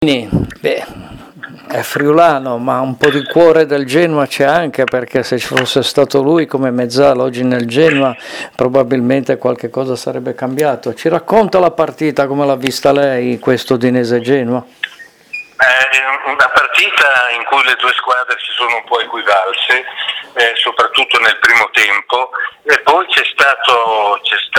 Beh, è friulano, ma un po' di cuore del Genoa c'è anche, perché se ci fosse stato lui come mezzala oggi nel Genoa probabilmente qualche cosa sarebbe cambiato. Ci racconta la partita, come l'ha vista lei, questo Udinese-Genoa? Una partita in cui le due squadre si sono un po' equivalse, soprattutto nel primo tempo, e poi c'è stato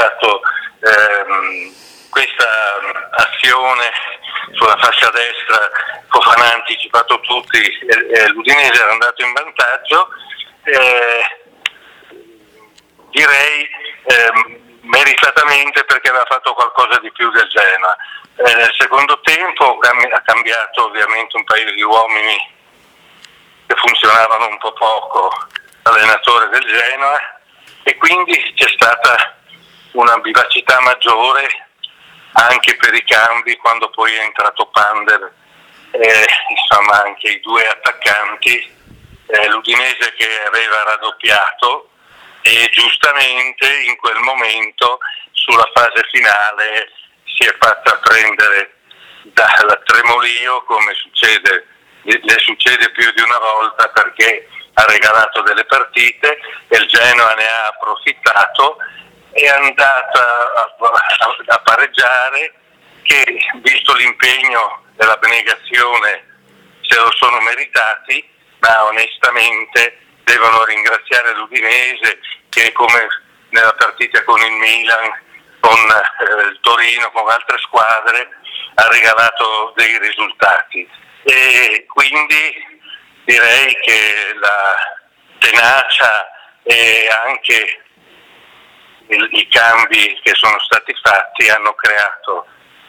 questa azione sulla fascia destra, Fofana ha anticipato tutti, l'Udinese era andato in vantaggio, direi meritatamente, perché aveva fatto qualcosa di più del Genoa. Nel secondo tempo ha cambiato ovviamente un paio di uomini che funzionavano un po' poco, l'allenatore del Genoa, e quindi c'è stata una vivacità maggiore anche per i cambi, quando poi è entrato Pander, insomma anche i due attaccanti, l'Udinese che aveva raddoppiato e giustamente in quel momento sulla fase finale si è fatta prendere dal tremolio, come le succede più di una volta, perché ha regalato delle partite e il Genoa ne ha approfittato, è andata a pareggiare, che visto l'impegno e l'abnegazione se lo sono meritati, ma onestamente devono ringraziare l'Udinese che, come nella partita con il Milan, con il Torino, con altre squadre, ha regalato dei risultati, e quindi direi che la tenacia e anche i cambi che sono stati fatti hanno creato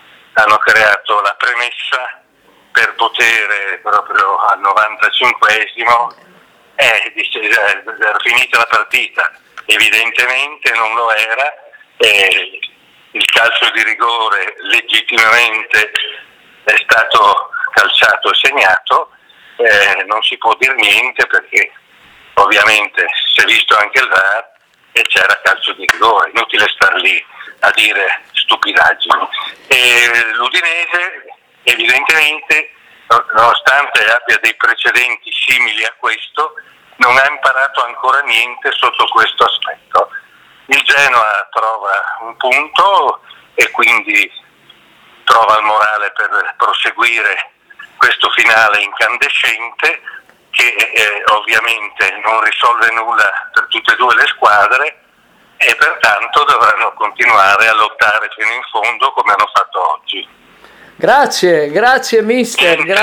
la premessa per poter proprio al 95esimo era finita la partita. Evidentemente non lo era, il calcio di rigore legittimamente è stato calciato e segnato, non si può dire niente, perché ovviamente si è visto anche il VAR e c'era calcio di rigore, inutile star lì a dire stupidaggini. E l'Udinese evidentemente, nonostante abbia dei precedenti simili a questo, non ha imparato ancora niente sotto questo aspetto. Il Genoa trova un punto e quindi trova il morale per proseguire questo finale incandescente, che ovviamente non risolve nulla per tutte e due le squadre, e pertanto dovranno continuare a lottare fino in fondo come hanno fatto oggi. Grazie mister.